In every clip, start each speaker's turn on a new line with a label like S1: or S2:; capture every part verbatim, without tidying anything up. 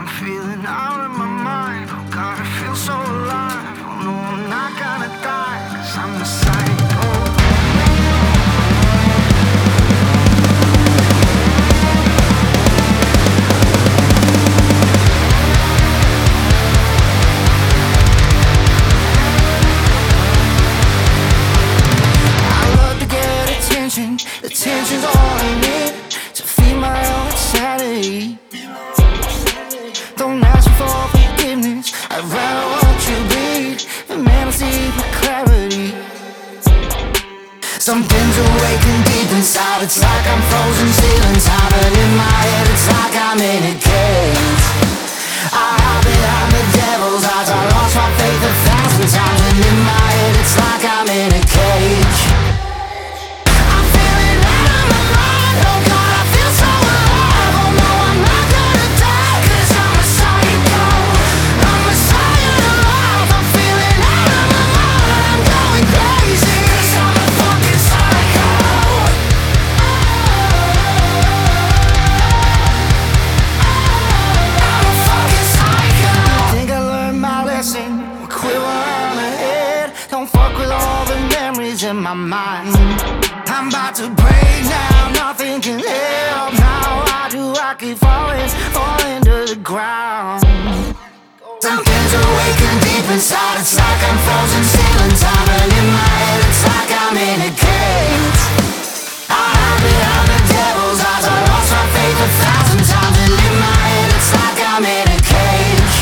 S1: I'm feeling out of my mind. Oh God, I feel so alive. Oh no, I'm not gonna die, cause I'm a psycho. Attention's all I need to feed my own insanity. Don't ask me for forgiveness, I'd rather watch you bleed. And man, I see my clarity. Something's awakened deep inside. It's like I'm frozen still in time, and in my head it's like I'm in a cage. I hide behind the devil's eyes. I lost my faith a thousand times, and in my head it's like I'm in a cage. Don't fuck with all the memories in my mind. I'm about to break now, nothing can help now. Why do I keep falling, falling to the ground? Something's awakened deep inside. It's like I'm frozen still in time, and in my head it's like I'm in a cage. I hide behind the devil's eyes. I lost my faith a thousand times, and in my head it's like I'm in a cage.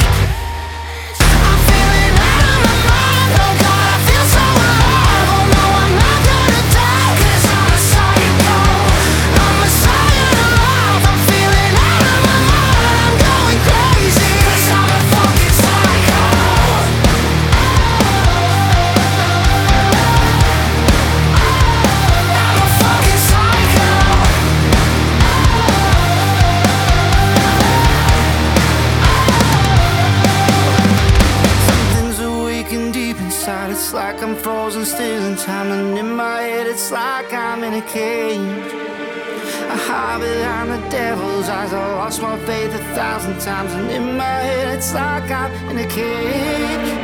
S1: It's like I'm frozen still in time, and in my head it's like I'm in a cage. I hide behind the devil's eyes. I lost my faith a thousand times, and in my head it's like I'm in a cage.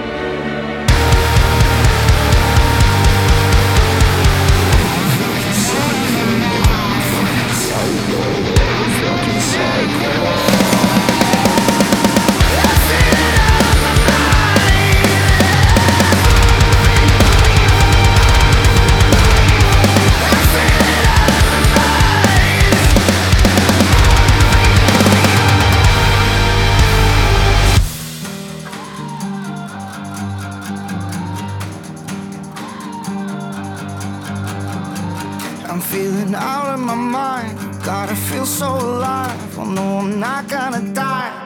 S1: I'm feeling out of my mind. God, I feel so alive. Oh no, I'm not gonna die.